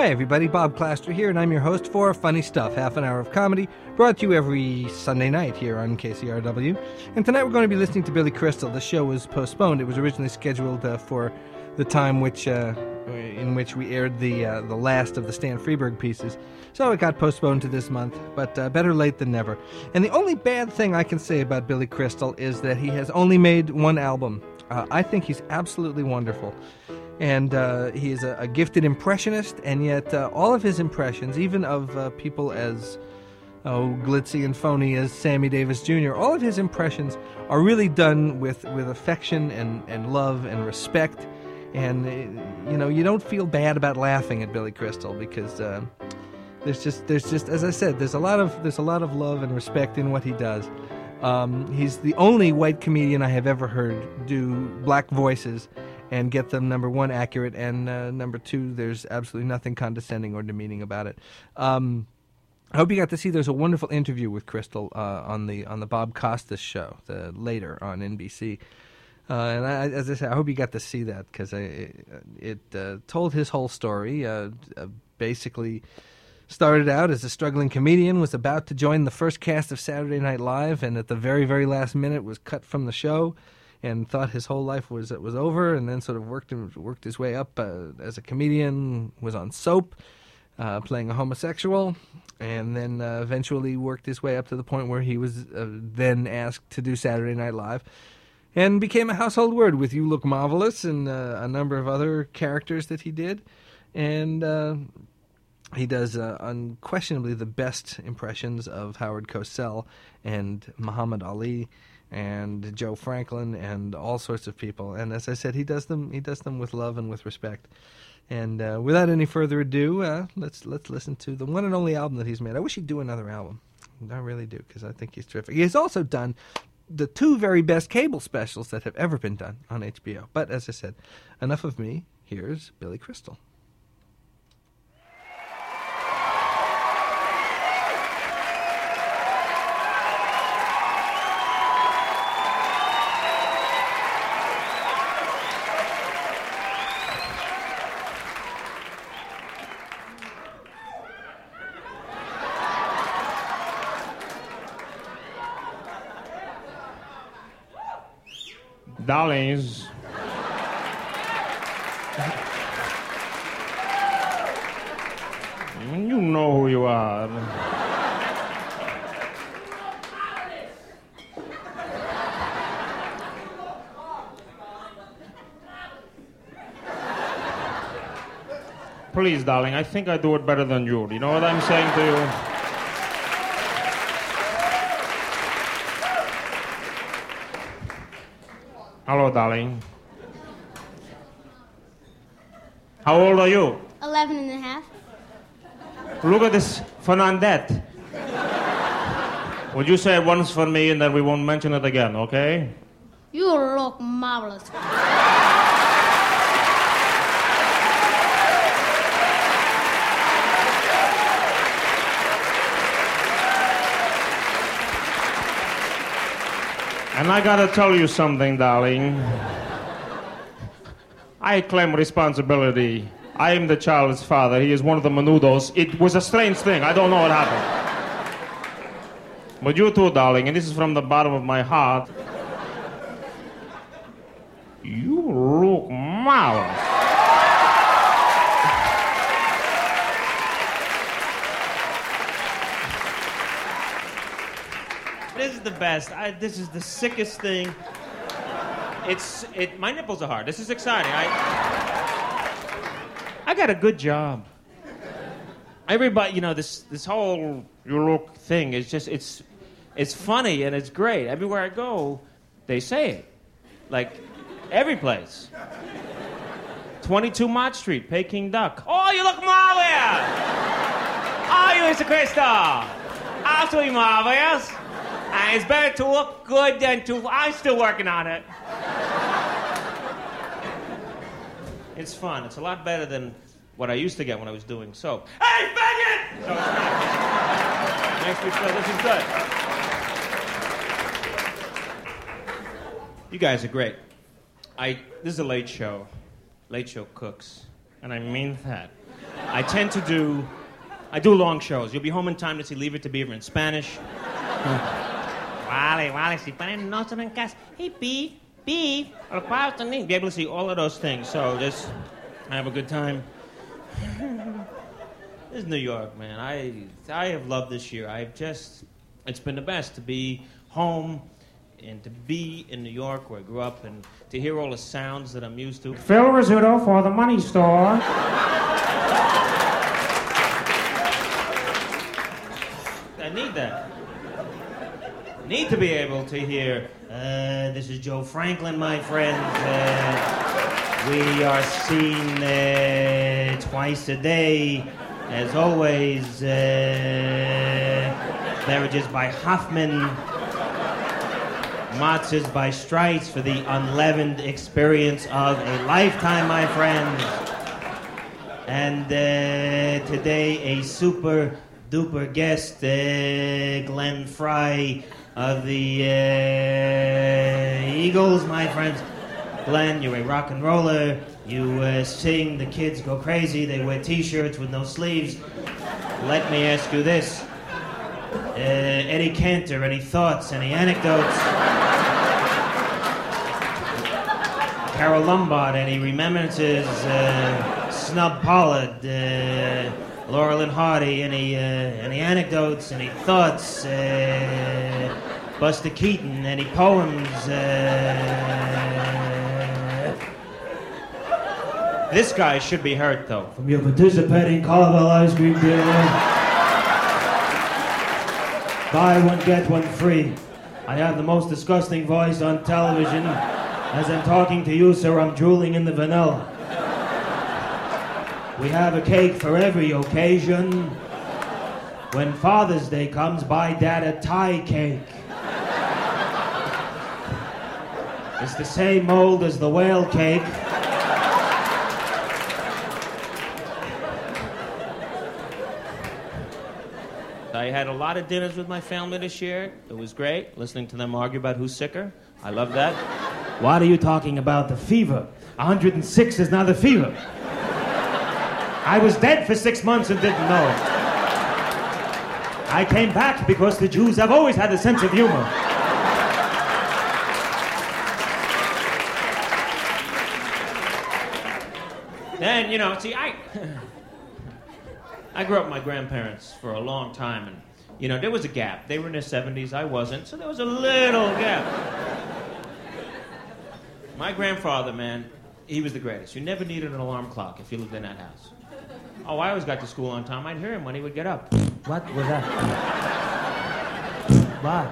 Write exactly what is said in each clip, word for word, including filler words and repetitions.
Hi everybody, Bob Claster here, and I'm your host for Funny Stuff, half an hour of comedy, brought to you every Sunday night here on K C R W. And tonight we're going to be listening to Billy Crystal. The show was postponed. It was originally scheduled uh, for the time which uh, in which we aired the uh, the last of the Stan Freberg pieces. So it got postponed to this month, but uh, better late than never. And the only bad thing I can say about Billy Crystal is that he has only made one album. Uh, I think he's absolutely wonderful. And uh, he is a, a gifted impressionist, and yet uh, all of his impressions, even of uh, people as oh, glitzy and phony as Sammy Davis Junior, all of his impressions are really done with, with affection and, and love and respect. And, uh, you know, you don't feel bad about laughing at Billy Crystal because uh, there's just, there's just, as I said, there's a lot of, there's a lot of love and respect in what he does. Um, he's the only white comedian I have ever heard do black voices and get them, number one, accurate, and uh, number two, there's absolutely nothing condescending or demeaning about it. Um, I hope you got to see. There's a wonderful interview with Crystal uh, on the on the Bob Costas show the, later on N B C, uh, and I, as I said, I hope you got to see that because it, it uh, told his whole story. Uh, uh, basically, started out as a struggling comedian, was about to join the first cast of Saturday Night Live, and at the very very last minute was cut from the show. And thought his whole life was was over, and then sort of worked worked his way up uh, as a comedian. Was on Soap, uh, playing a homosexual, and then uh, eventually worked his way up to the point where he was uh, then asked to do Saturday Night Live, and became a household word with "You Look Marvelous" and uh, a number of other characters that he did, and uh, he does uh, unquestionably the best impressions of Howard Cosell and Muhammad Ali and Joe Franklin and all sorts of people. And as I said, he does them he does them with love and with respect. And uh, without any further ado, uh, let's let's listen to the one and only album that he's made. I wish he'd do another album. I really do, because I think he's terrific. He has also done the two very best cable specials that have ever been done on H B O. But as I said, enough of me. Here's Billy Crystal. Darlings, you know who you are. Please, darling, I think I do it better than you. Do you know what I'm saying to you? Hello, darling. How old are you? Eleven and a half. Look at this Fernandette. Would you say it once for me and then we won't mention it again, okay? You look marvelous. And I gotta tell you something, darling. I claim responsibility. I am the child's father. He is one of the menudos. It was a strange thing. I don't know what happened. But you too, darling, and this is from the bottom of my heart. You look marvelous. This is the best. I, this is the sickest thing. It's it. My nipples are hard. This is exciting. I I got a good job. Everybody, you know, this this whole you look thing is just it's it's funny and it's great. Everywhere I go, they say it, like every place. twenty-two Mott Street, Peking Duck. Oh, you look marvelous! Oh, you Mister Crystal. Absolutely marvelous. And it's better to look good than to... I'm still working on it. It's fun. It's a lot better than what I used to get when I was doing soap. Hey, faggot! So it's nice. Makes me feel this is good. You guys are great. I... This is a late show. Late show cooks. And I mean that. I tend to do, I do long shows. You'll be home in time to see Leave It to Beaver in Spanish. Wally, Wally, si ponen noche en casa. Hey, Beef, Beef, al cuarto ni. Be able to see all of those things. So just, I have a good time. This is New York, man. I, I have loved this year. I've just, it's been the best to be home and to be in New York where I grew up and to hear all the sounds that I'm used to. Phil Rizzuto for the Money Store. I need that. I need to be able to hear, uh, this is Joe Franklin, my friend. Uh, we are seen uh, twice a day. As always, uh, beverages by Hoffman, matzahs by Strites for the unleavened experience of a lifetime, my friends. And uh, today, a super duper guest, uh, Glenn Fry of the uh, Eagles, my friends. Glenn, you're a rock and roller. You uh, sing, the kids go crazy, they wear t-shirts with no sleeves. Let me ask you this. Uh, Eddie Cantor, any thoughts, any anecdotes? Carol Lombard, any remembrances? Uh, Snub Pollard, uh, Laurel and Hardy, any, uh, any anecdotes, any thoughts? Uh, Buster Keaton, any poems? Uh, This guy should be hurt, though. From your participating Carvel ice cream dealer. Buy one, get one free. I have the most disgusting voice on television. As I'm talking to you, sir, I'm drooling in the vanilla. We have a cake for every occasion. When Father's Day comes, buy Dad a Thai cake. It's the same mold as the whale cake. I had a lot of dinners with my family this year. It was great, listening to them argue about who's sicker. I love that. What are you talking about? The fever. one hundred six is not the fever. I was dead for six months and didn't know it. I came back because the Jews have always had a sense of humor. Then, you know, see, I... I grew up with my grandparents for a long time, and, you know, there was a gap. They were in their seventies, I wasn't, so there was a little gap. My grandfather, man, he was the greatest. You never needed an alarm clock if you lived in that house. Oh, I always got to school on time. I'd hear him when he would get up. What was that? What?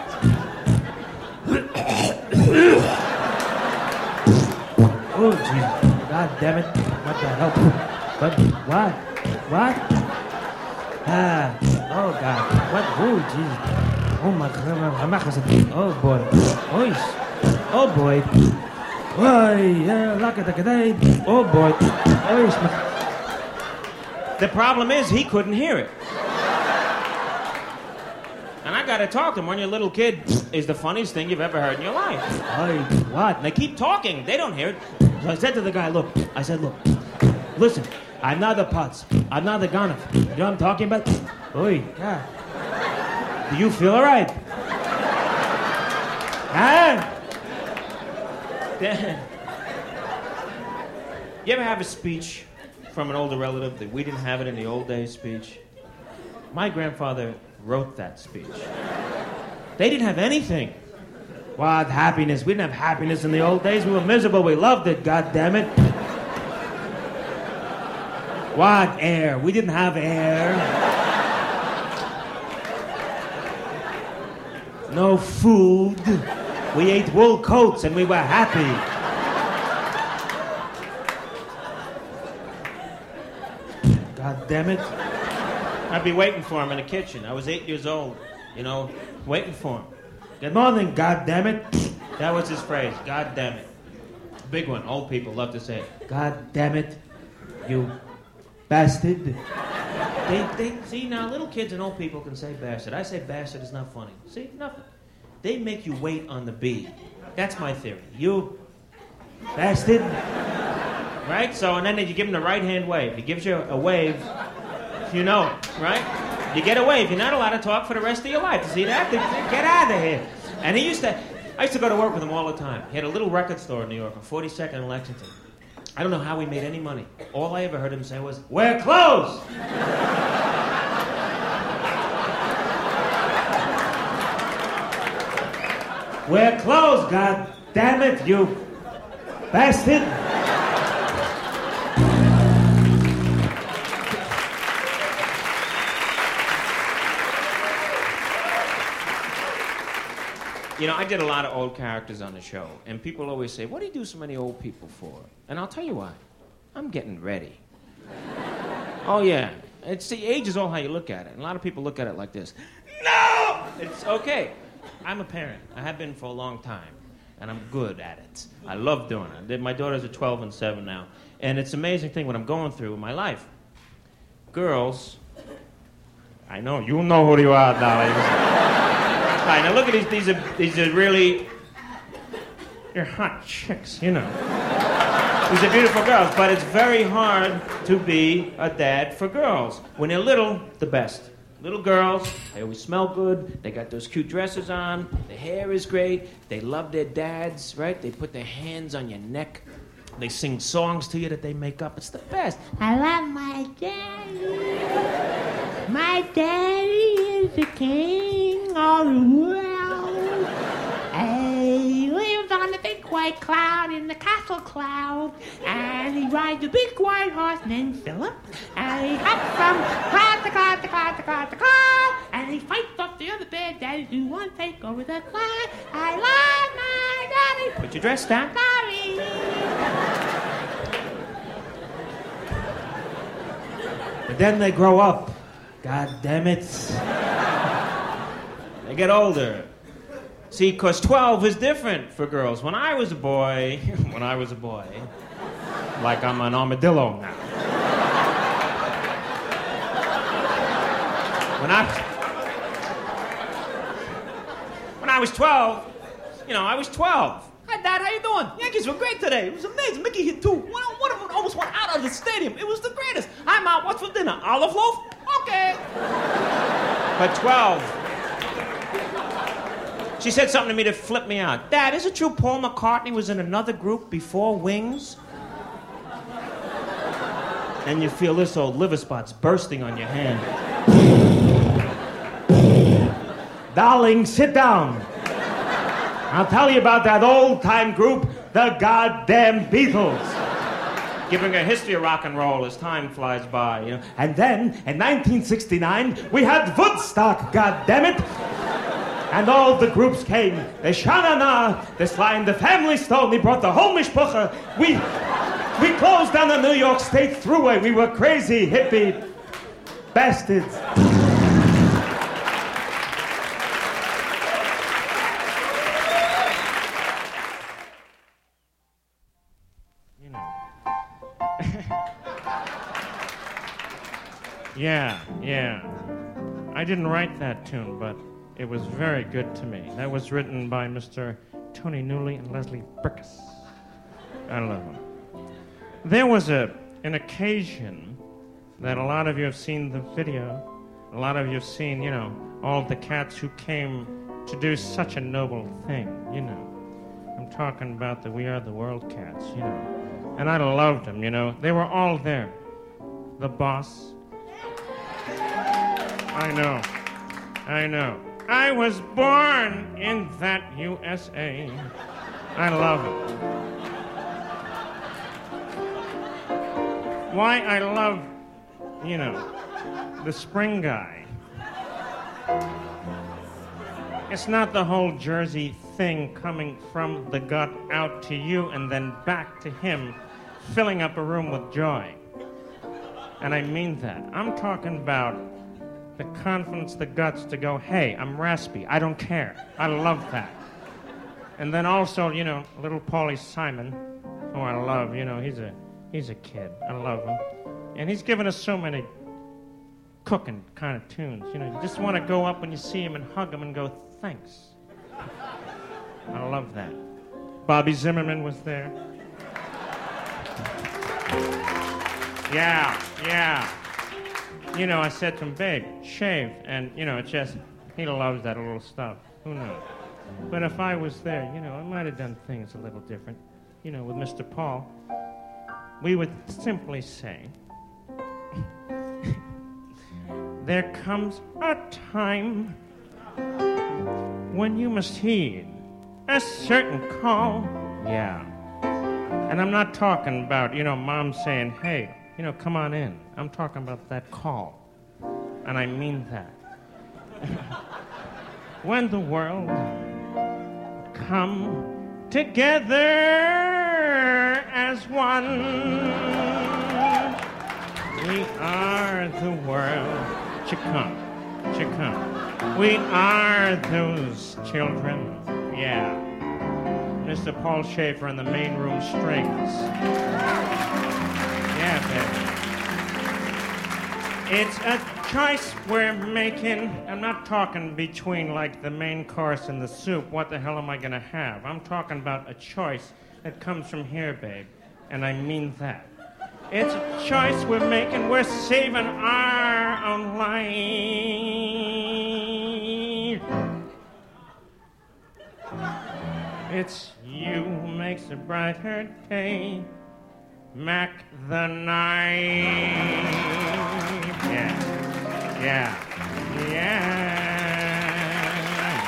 Oh, jeez. God damn it. What the hell? What? What? What? Ah. Oh, God. What? Oh, jeez. Oh, my God. Oh, boy. Oh, oh boy. Oh, yeah. Look at the day. Oh, boy. Oh, the problem is he couldn't hear it. And I gotta talk to him. When you're a little kid, is the funniest thing you've ever heard in your life. Hey, what? And they keep talking. They don't hear it. So I said to the guy, look, I said, look, listen, I'm not the Putz. I'm not the Ganoff. You know what I'm talking about? Oi, yeah. Do you feel all right? Huh? You ever have a speech from an older relative that we didn't have it in the old days speech? My grandfather wrote that speech. They didn't have anything. What happiness? We didn't have happiness in the old days. We were miserable. We loved it, goddammit. What air? We didn't have air. No food. We ate wool coats and we were happy. God damn it. I'd be waiting for him in the kitchen. I was eight years old, you know, waiting for him. Good morning, God damn it. That was his phrase, God damn it. Big one, old people love to say it. God damn it, you bastard. They, they, see, now little kids and old people can say bastard. I say bastard is not funny. See, nothing. They make you wait on the B. That's my theory. You bastard. right? So, and then you give him the right-hand wave. He gives you a wave, you know it, right? You get a wave. You're not allowed to talk for the rest of your life. You see that? Get out of here. And he used to, I used to go to work with him all the time. He had a little record store in New York on forty-second and Lexington. I don't know how he made any money. All I ever heard him say was, "We're closed!" We're closed, God damn it, you bastard! You know, I did a lot of old characters on the show, and people always say, "What do you do so many old people for?" And I'll tell you why. I'm getting ready. Oh, yeah. It's the age is all how you look at it. And a lot of people look at it like this. No! It's okay. I'm a parent. I have been for a long time, and I'm good at it. I love doing it. My daughters are twelve and seven now, and it's an amazing thing what I'm going through in my life. Girls, I know, you know who you are, darling. All right, now look at these, these are, these are really, you're hot chicks, you know. These are beautiful girls, but it's very hard to be a dad for girls. When they're little, the best. Little girls, they always smell good, they got those cute dresses on, the hair is great, they love their dads, right? They put their hands on your neck, they sing songs to you that they make up. It's the best. I love my daddy. My daddy is the king of the world. He lives on the big white cloud in the castle cloud. And he rides a big white horse named Philip. And he hops from cloud to cloud to cloud to cloud to cloud. And he fights off the other bad daddies who want to take over the cloud. I love my daddy. Put your dress down. Sorry. But then they grow up. God damn it. They get older. See, because twelve is different for girls. When I was a boy, when I was a boy, like I'm an armadillo now. When I, when I was twelve, you know, I was twelve. Hi, Dad, how you doing? Yankees were great today. It was amazing. Mickey hit two. One, one of them almost went out of the stadium. It was the greatest. Hi, Mom, what's for dinner? Olive loaf? Okay. But twelve. She said something to me that flipped me out. Dad, is it true Paul McCartney was in another group before Wings? And you feel this old liver spots bursting on your hand. Darling, sit down. I'll tell you about that old-time group, the goddamn Beatles. Giving a history of rock and roll as time flies by, you know. And then, in nineteen sixty-nine, we had Woodstock, goddammit. And all the groups came. The Shana Na, the Sly and the Family Stone, they brought the whole mishpucha. We, we closed down the New York State Thruway. We were crazy, hippie bastards. You know. Yeah, yeah. I didn't write that tune, but it was very good to me. That was written by Mister Tony Newley and Leslie Brickus. I love them. There was a an occasion that a lot of you have seen the video. A lot of you have seen, you know, all the cats who came to do such a noble thing, you know. I'm talking about the We Are the World cats, you know. And I loved them, you know. They were all there. The boss. I know. I know. I was born in that U S A. I love it. Why I love, you know, the spring guy. It's not the whole Jersey thing coming from the gut out to you and then back to him, filling up a room with joy. And I mean that. I'm talking about the confidence, the guts to go, hey, I'm raspy. I don't care. I love that. And then also, you know, little Paulie Simon, who I love, you know, he's a he's a kid. I love him. And he's given us so many cooking kind of tunes. You know, you just want to go up when you see him and hug him and go, thanks. I love that. Bobby Zimmerman was there. Yeah, yeah. You know, I said to him, babe, shave. And, you know, it's just, he loves that little stuff. Who knows? But if I was there, you know, I might have done things a little different. You know, with Mister Paul, we would simply say, there comes a time when you must heed a certain call. Yeah. And I'm not talking about, you know, mom saying, hey, you know, come on in. I'm talking about that call. And I mean that. When the world come together as one, we are the world. Chicum, chicum. We are those children. Yeah. Mister Paul Schaefer on the main room strings. Yeah, baby. It's a choice we're making. I'm not talking between, like, the main course and the soup. What the hell am I going to have? I'm talking about a choice that comes from here, babe. And I mean that. It's a choice we're making. We're saving our own life. It's you who makes a brighter day. Mac the knife. Yeah. Yeah. Yeah.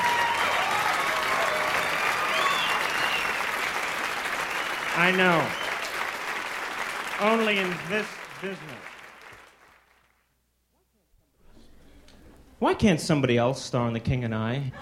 I know. Only in this business. Why can't somebody else star in The King and I?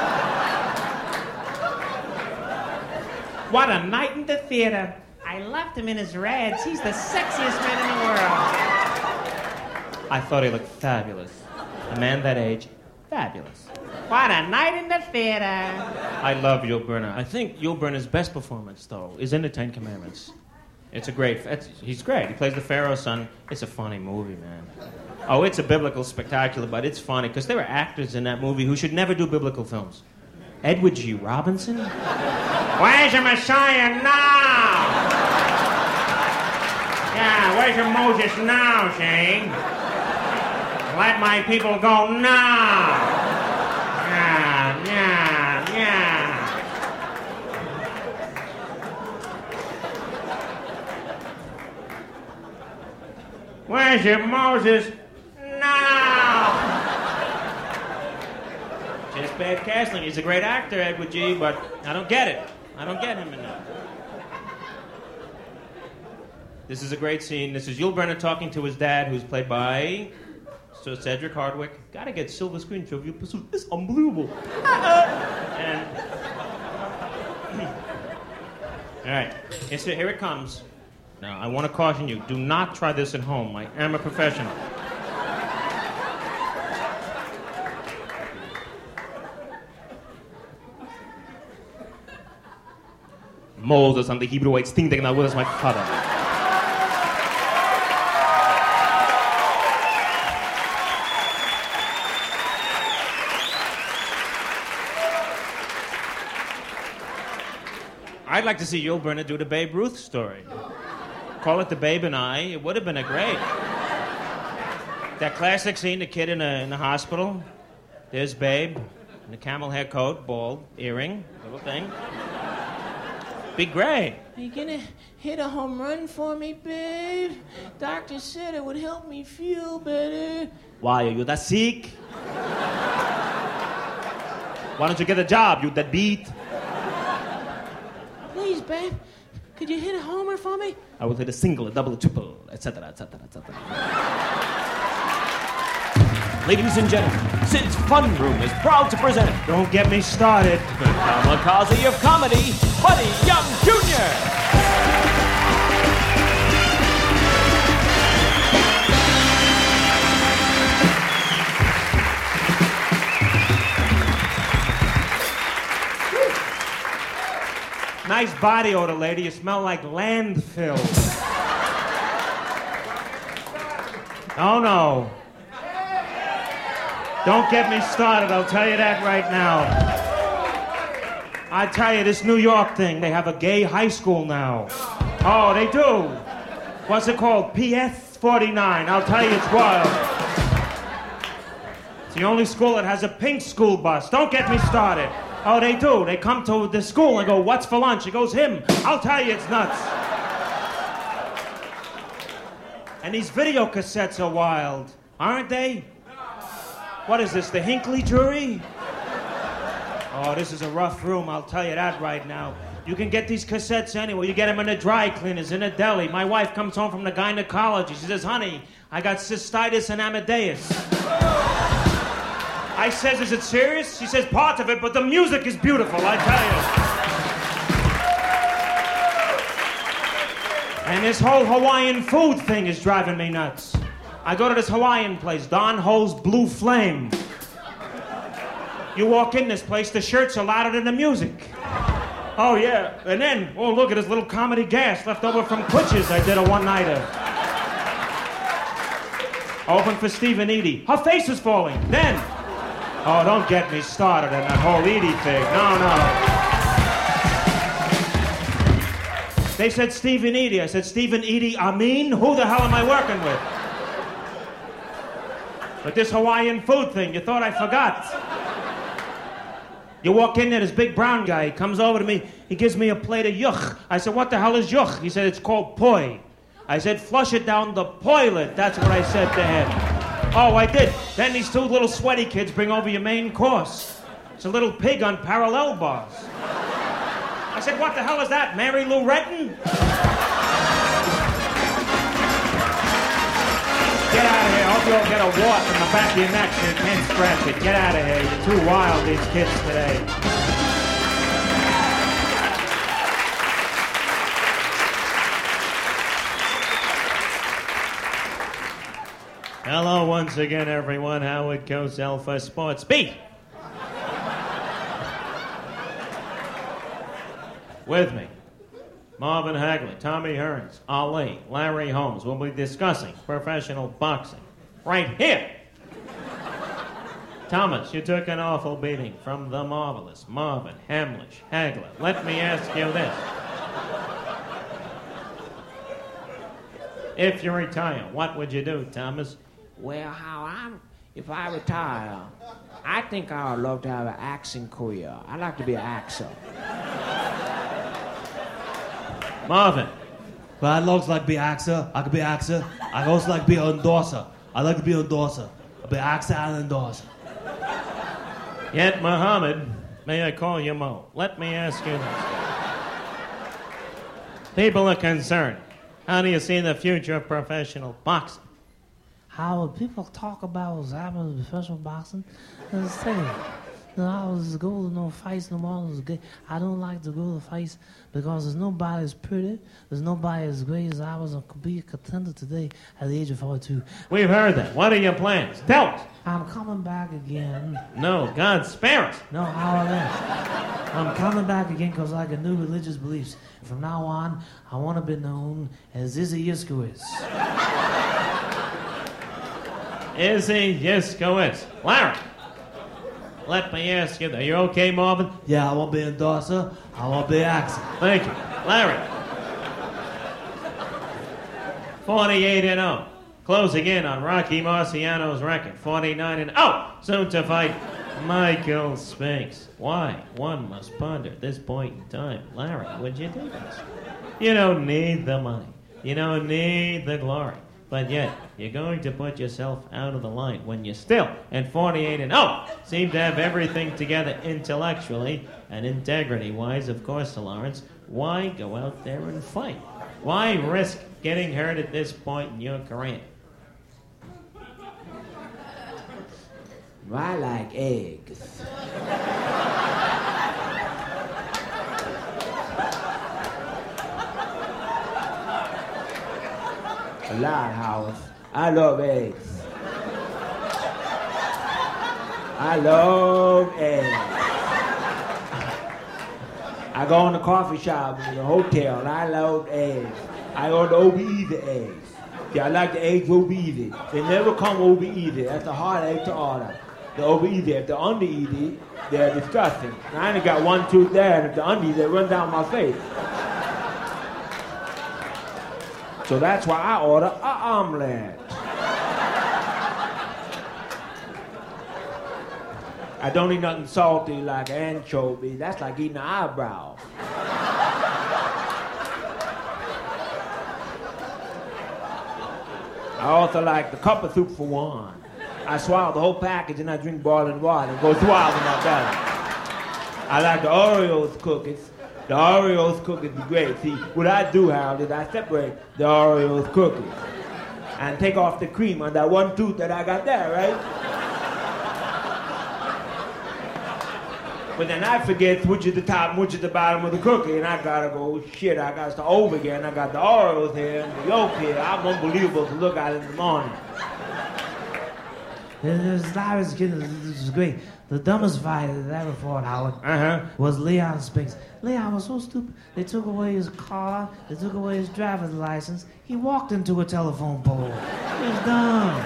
What a night in the theater. I loved him in his reds. He's the sexiest man in the world. I thought he looked fabulous. A man that age, fabulous. What a night in the theater. I love Yul Brynner. I think Yul Brynner's best performance, though, is in The Ten Commandments. It's a great... It's, he's great. He plays the Pharaoh's son. It's a funny movie, man. Oh, it's a biblical spectacular, but it's funny, because there were actors in that movie who should never do biblical films. Edward G. Robinson? Where's your Messiah now? Yeah, where's your Moses now, Shane? Let my people go now. Yeah, yeah, yeah. Where's your Moses now? Just bad casting. He's a great actor, Edward G., but I don't get it. I don't get him in that. This is a great scene. This is Yul Brynner talking to his dad, who's played by Sir Cedric Hardwicke. Gotta get silver screen Trivial Pursuit. It's unbelievable. And all right, yes, sir, here it comes. Now, I want to caution you: do not try this at home. I am a professional. Moses and the Hebrewites think they can outwit us, my father. I'd like to see Yul Brynner do the Babe Ruth story. Call it The Babe and I. It would have been a great. That classic scene, the kid in, a, in the hospital. There's Babe in the camel hair coat, bald, earring, little thing. Be great. Are you gonna hit a home run for me, babe? Doctor said it would help me feel better. Why are you that sick? Why don't you get a job, you that beat? Please, babe, could you hit a homer for me? I will hit a single, a double, a triple, et cetera, et cetera, et cetera. Ladies and gentlemen, Sid's Fun Room is proud to present... Don't get me started. The kamikaze of comedy, Buddy Young Junior Nice body odor, lady. You smell like landfill. Oh, no. Don't get me started, I'll tell you that right now. I tell you, this New York thing, they have a gay high school now. Oh, they do. What's it called? P S forty-nine. I'll tell you, it's wild. It's the only school that has a pink school bus. Don't get me started. Oh, they do. They come to the school and go, what's for lunch? It goes, him. I'll tell you, it's nuts. And these video cassettes are wild, aren't they? What is this, the Hinckley jury? Oh, this is a rough room, I'll tell you that right now. You can get these cassettes anywhere. You get them in the dry cleaners, in a deli. My wife comes home from the gynecology. She says, honey, I got cystitis and Amadeus. I says, is it serious? She says, part of it, but the music is beautiful, I tell you. And this whole Hawaiian food thing is driving me nuts. I go to this Hawaiian place, Don Ho's Blue Flame. You walk in this place, the shirts are louder than the music. Oh, yeah. And then, oh, look at this little comedy gas left over from Kutch's I did a one-nighter. Open for Stephen Edie. Her face is falling. Then, oh, don't get me started on that whole Edie thing. No, no. They said Stephen Edie. I said, Stephen Edie Amin? Who the hell am I working with? But this Hawaiian food thing, you thought I forgot. You walk in there, this big brown guy, he comes over to me, he gives me a plate of yuck. I said, what the hell is yuck? He said, it's called poi. I said, flush it down the toilet. That's what I said to him. Oh, I did. Then these two little sweaty kids bring over your main course. It's a little pig on parallel bars. I said, what the hell is that, Mary Lou Retton? Get out of here. I hope you don't get a wart in the back of your neck so you can't scratch it. Get out of here. You're too wild, these kids today. Hello once again, everyone. Howard Cosell for Sports Beat. With me, Marvin Hagley, Tommy Hearns, Ali, Larry Holmes. We'll be discussing professional boxing right here. Thomas, you took an awful beating from the marvelous Marvin Hamlish Hagler. Let me ask you this. If you retire, what would you do, Thomas? Well, how I'm, if I retire, I think I would love to have an acting career. I'd like to be an actor. Marvin. But I'd also like to be an actor. I could be an actor. I'd also like to be an endorser. I'd like to be an endorser. I'd be an actor and an endorser. Yet, Muhammad, may I call you Mo? Let me ask you this. People are concerned. How do you see the future of professional boxing? How would people talk about what's happening in professional boxing? Let's say, you know, I was go to no fights no more. I don't like to go to fights because there's nobody as pretty, there's nobody as great as I was a be a contender today at the age of forty-two. We've heard that. What are your plans? Tell us. I'm coming back again. No, God spare us. No, how are that? I'm coming back again because I got new religious beliefs. From now on, I want to be known as Izzy Yiskowitz. Izzy Yiskowitz. Larry, let me ask you, are you okay, Marvin? Yeah, I won't be an endorser. I won't be an actor. Thank you. Larry. forty-eight and oh. Closing in on Rocky Marciano's record. forty-nine and oh. Soon to fight Michael Spinks. Why? One must ponder at this point in time. Larry, would you do this? You don't need the money. You don't need the glory. But yet, you're going to put yourself out of the line when you still, at forty-eight and oh, seem to have everything together intellectually and integrity-wise, of course, Lawrence. Why go out there and fight? Why risk getting hurt at this point in your career? I like eggs. A lot, Howard. I love eggs. I love eggs. I go in the coffee shop in the hotel and I love eggs. I order over easy eggs. Yeah, I like the eggs over easy. They never come over easy. That's a hard egg to order. They're over easy. If they're under easy, they're disgusting. And I only got one tooth there, and if they're under easy, they run down my face. So that's why I order a omelet. I don't eat nothing salty like anchovy. That's like eating an eyebrow. I also like the cup of soup for one. I swallow the whole package and I drink boiling water and go swallow in my belly. I like the Oreos cookies. The Oreos cookies be great. See, what I do, Harold, is I separate the Oreos cookies and take off the cream on that one tooth that I got there, right? But then I forget which is the top and which is the bottom of the cookie, and I gotta go, shit, I gotta start over again. I got the Oreos here and the yolk here. I'm unbelievable to look at in the morning. This I was kidding. This is great. The dumbest fight that ever fought, Howard, Uh-huh. was Leon Spinks. Leon was so stupid. They took away his car. They took away his driver's license. He walked into a telephone pole. He was dumb.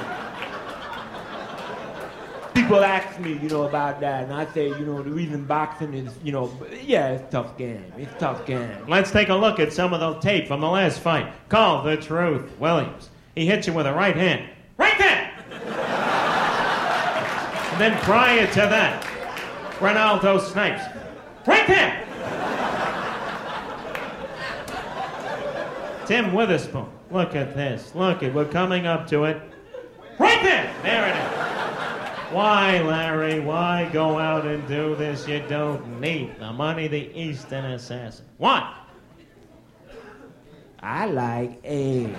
People ask me, you know, about that, and I say, you know, the reason boxing is, you know, yeah, it's a tough game. It's a tough game. Let's take a look at some of the tape from the last fight. Call the truth. Williams. He hits you with a right hand. Right there! And then prior to that, Ronaldo snipes. Right there! Tim Witherspoon. Look at this. Look at, we're coming up to it. Right there! There it is. Why, Larry, why go out and do this? You don't need the money, the Eastern Assassin. Why? I like eggs.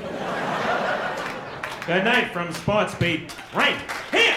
Good night from Sports Beat. Right here!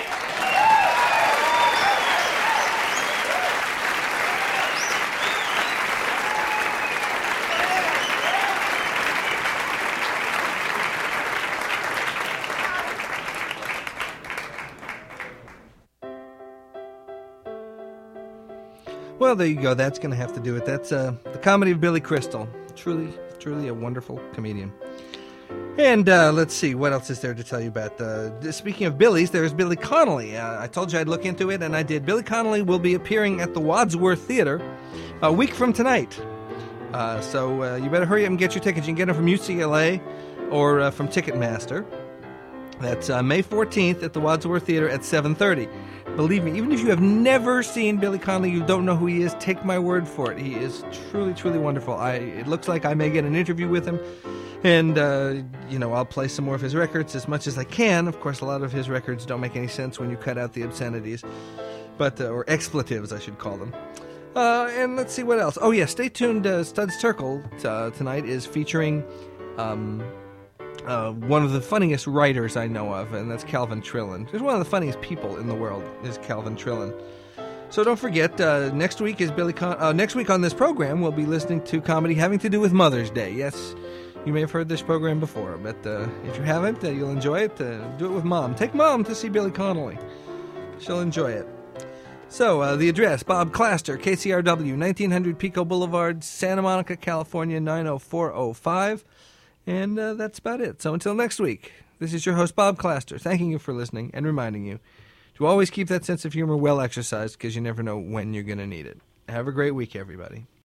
Well, there you go. That's going to have to do it. That's uh, the comedy of Billy Crystal. Truly, truly a wonderful comedian. And uh, let's see, what else is there to tell you about? Uh, speaking of Billy's, there's Billy Connolly. Uh, I told you I'd look into it, and I did. Billy Connolly will be appearing at the Wadsworth Theater a week from tonight. Uh, so uh, you better hurry up and get your tickets. You can get them from U C L A or uh, from Ticketmaster. That's uh, May fourteenth at the Wadsworth Theater at seven thirty. Believe me, even if you have never seen Billy Connolly, you don't know who he is, take my word for it. He is truly, truly wonderful. I, it looks like I may get an interview with him, and, uh, you know, I'll play some more of his records as much as I can. Of course, a lot of his records don't make any sense when you cut out the obscenities, but uh, or expletives, I should call them. Uh, and let's see what else. Oh, yeah, stay tuned. Uh, Studs Terkel uh, tonight is featuring... Um, Uh, one of the funniest writers I know of, and that's Calvin Trillin. He's one of the funniest people in the world, is Calvin Trillin. So don't forget, uh, next week is Billy. Con- uh, next week on this program, we'll be listening to comedy having to do with Mother's Day. Yes, you may have heard this program before, but uh, if you haven't, uh, you'll enjoy it. Uh, do it with Mom. Take Mom to see Billy Connolly. She'll enjoy it. So, uh, the address, Bob Claster, K C R W, nineteen hundred Pico Boulevard, Santa Monica, California, nine oh four oh five. And uh, that's about it. So until next week, this is your host, Bob Claster, thanking you for listening and reminding you to always keep that sense of humor well exercised because you never know when you're going to need it. Have a great week, everybody.